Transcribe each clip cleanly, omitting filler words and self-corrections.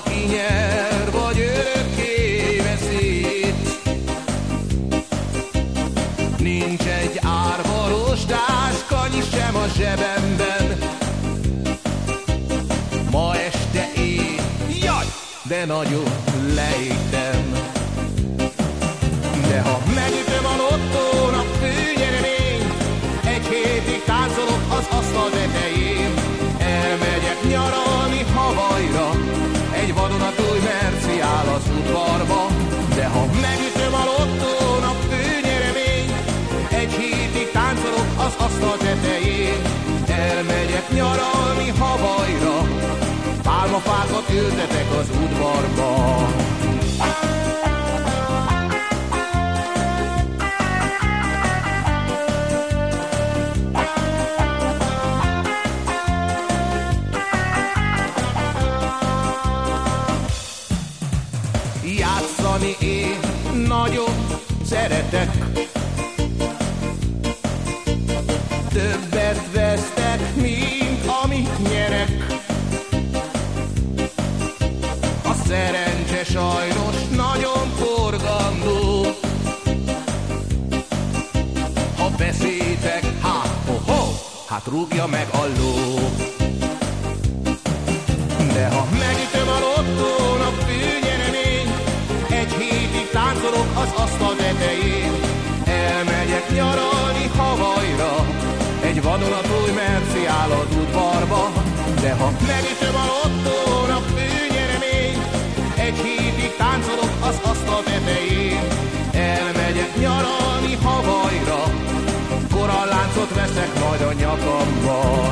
aki nyer, vagy örökké veszít. Nincs egy árva rozsdás kanyi sem a zsebemben. Ma este én, jaj, de nagyon leégtem. De ha megütöm a lottón a főnyereményt, egy hétig táncolok az asztal tetején. Elmegyek nyaralni Havajra, egy vadonatúj merci áll az udvarba. De ha megütöm a lottón a főnyereményt, egy hétig táncolok az asztal tetején. Elmegyek nyaralni Havajra, pálmafákat ültetek az udvarba. Játszani én nagyon szeretek, többet vesztek, mint amit nyerek. A szerencse sajnos nagyon forgandó, ha beszétek, hát rúgja meg a ló. De ha megütöm a lottón a főnyereményt, egy hétig táncolok az asztal tetején. Elmegyek nyaralni Havajra, egy vadonatúj merci áll az udvarba. De ha megütöm a lottón a főnyereményt, egy hétig táncolok az asztal tetején. Elmegyek nyaralni Havajra, koralláncot veszek majd a nyakamba.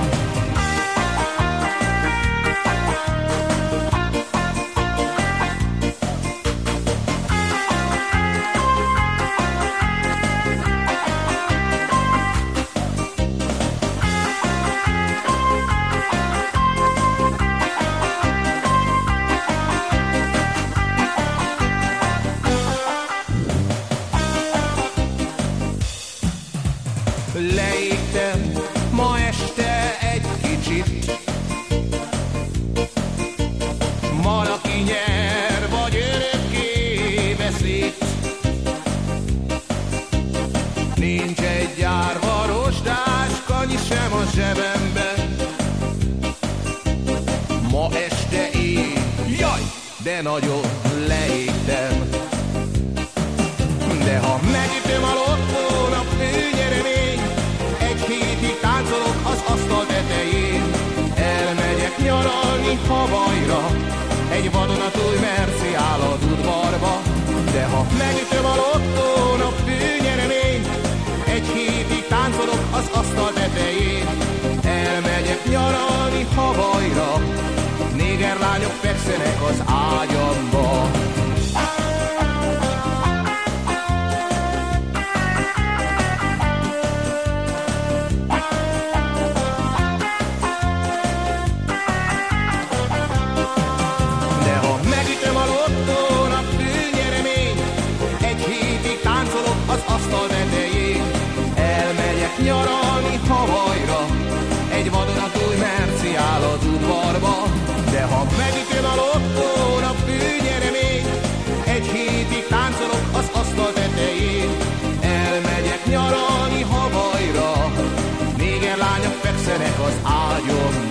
Leégtem ma este egy kicsit. Van, aki nyer, vagy örökké veszít. Nincs egy árva rozsdás kanyi sem a zsebemben. Ma este én, jaj, de nagyon leégtem. De ha megütöm a lottón a főnyereményt, egy hétig táncolok az asztal tetején. Elmegyek nyaralni Havajra, egy vadonatúj merci áll az udvarba. De ha megütöm a lottón a főnyereményt, egy hétig táncolok az asztal tetején. Elmegyek nyaralni Havajra, négerlányok fekszenek az ágyamba. Asztal tetején elmegyek nyaralni Havajra, egy vadonatúj merci áll az udvarba. De ha megütöm a lottón a főnyereményt, egy hétig táncolok az asztal tetején. Elmegyek nyaralni Havajra, négerlányok fekszenek az ágyomban.